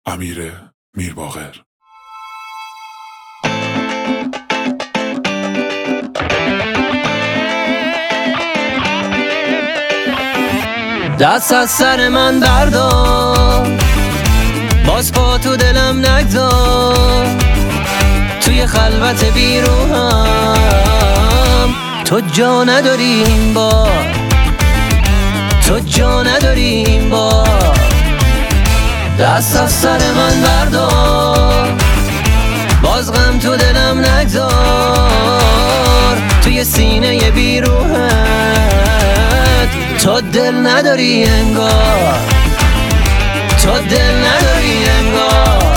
امیر میرباقر. دست از سر من بردار، باز پا تو دلم نگذار، توی خلوت بیروحم تو جا نداری این بار، تو جا نداری این بار. دست از سر من بردار، باز غم تو دلم نگذار، توی سینه بیروحت تو دل نداری انگار، تو دل نداری انگار.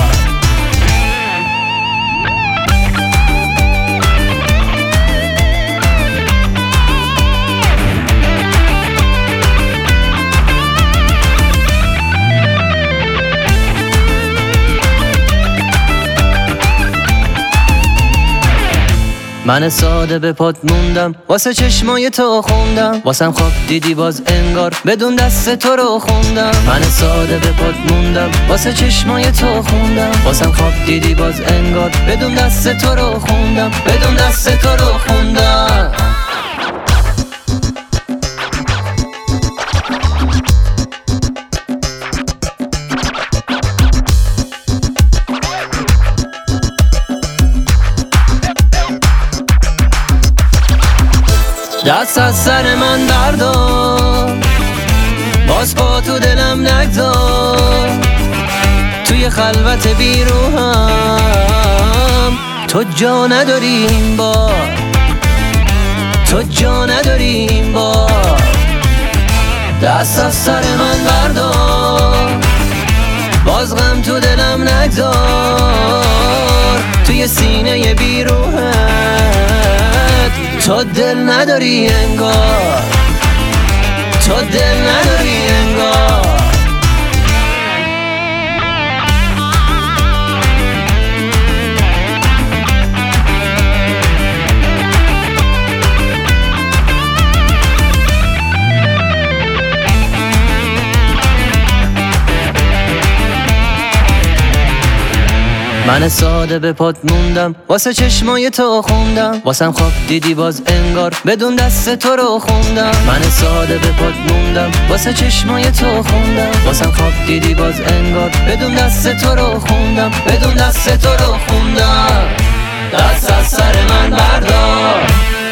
من ساده به پات موندم، واسه چشمای تو خوندم، واسم خواب دیدی باز انگار بدون دست تو رو خوندم. من ساده به پات موندم، واسه چشمای تو خوندم، واسم خواب دیدی باز انگار بدون دست تو رو خوندم، بدون دست تو رو خوندم. دست از سر من بردار، باز پا تو دلم نگذار، توی خلوت بیروحم تو جا نداری این بار، تو جا نداری این بار. دست از سر من بردار، باز غم تو دلم نگذار، توی سینه بیروحت تو دل نداری انگار، تو دل نداری انگار. من ساده به پات موندم، واسه چشمای تو خوندم، واسم خواب دیدی باز انگار بدون دست تو رو خوندم. من ساده به پات موندم، واسه چشمای تو خوندم، واسم خواب دیدی باز انگار بدون دست تو رو خوندم، بدون دست تو رو خوندم. دست از سر من بردار،